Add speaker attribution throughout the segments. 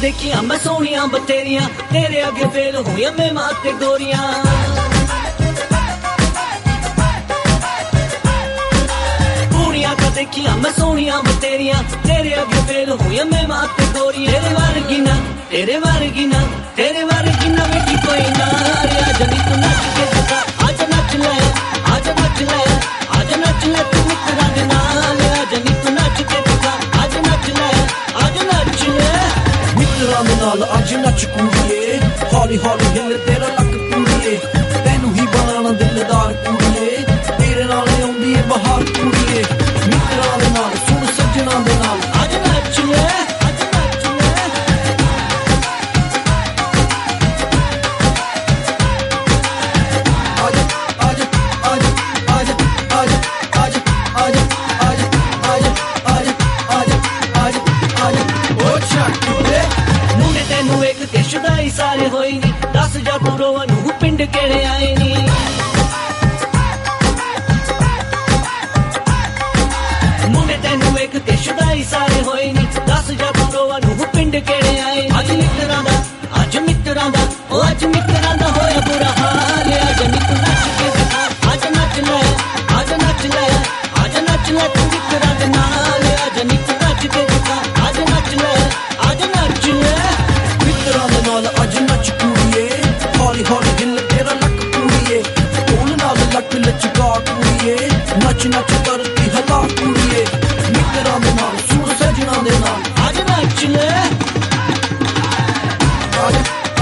Speaker 1: देखिया मैं सोनिया बतेरिया तेरे अगे फेल हुई मैं माते गोरिया देखिया मैं सोनिया बतेरिया तेरे अगे फेल हुई मैं माते गोरी तेरे वारगी ना बेटी कोई ना आज नी तू नच के दिखा आज नच ले तू मित्रा दे नाल आज नी तू नच के दिखा आज नच ले
Speaker 2: मित्रा दे नाल आज नच कुड़िए हौली हौली हिल तेरा लक कुड़िए तैनू ही बनाना दिलदार कुड़िए तेरे नाल आउंदी है बहार कुड़िए मित्रा दे नाल सुन सजना दे नाल
Speaker 1: आज नच ले शुदाई सारे होई नी दस जा तू रोवनू पिंड केड़े आए नी मुंडे तेनू वेख के शुदाई सारे होई नी दस जा तू रोवनू पिंड केड़े आए आज मित्रा दा ओ आज मित्रा दा होया बुरा हाल आज नी तू नच के दिखा आज नच ले तू मित्रा दे नाल आज नी तू नच के दिखा आज नच ले
Speaker 2: आज नच कुड़िए हौली हौली हिल तेरा लक कुड़िए ढोल नाल लक लचका कुड़िए नच नच करती हला कुड़िए मित्रा दे नाल सुर सजना दे नाल
Speaker 1: आज नच ले
Speaker 2: आज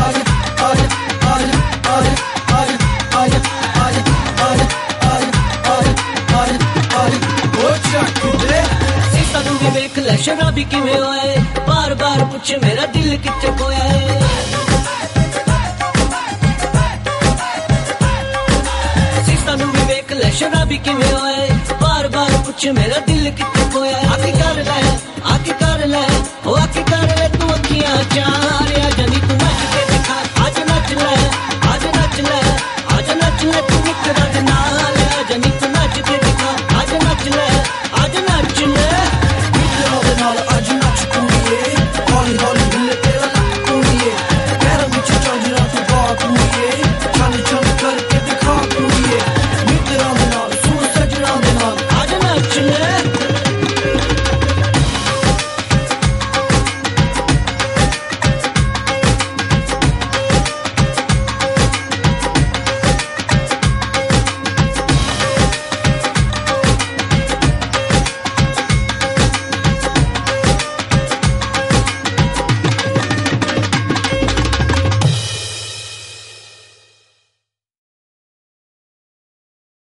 Speaker 2: ओ चक्के
Speaker 1: सीसा नू भी वेख ले शराबी किवें होए बार बार पूछे मेरा दिल कित्थे खोया है शराबी किवें होए बार बार पूछे मेरा दिल कित्थे खोया आके कर ले ओ आके कर ले तू अखियां चार आज नी तू नच के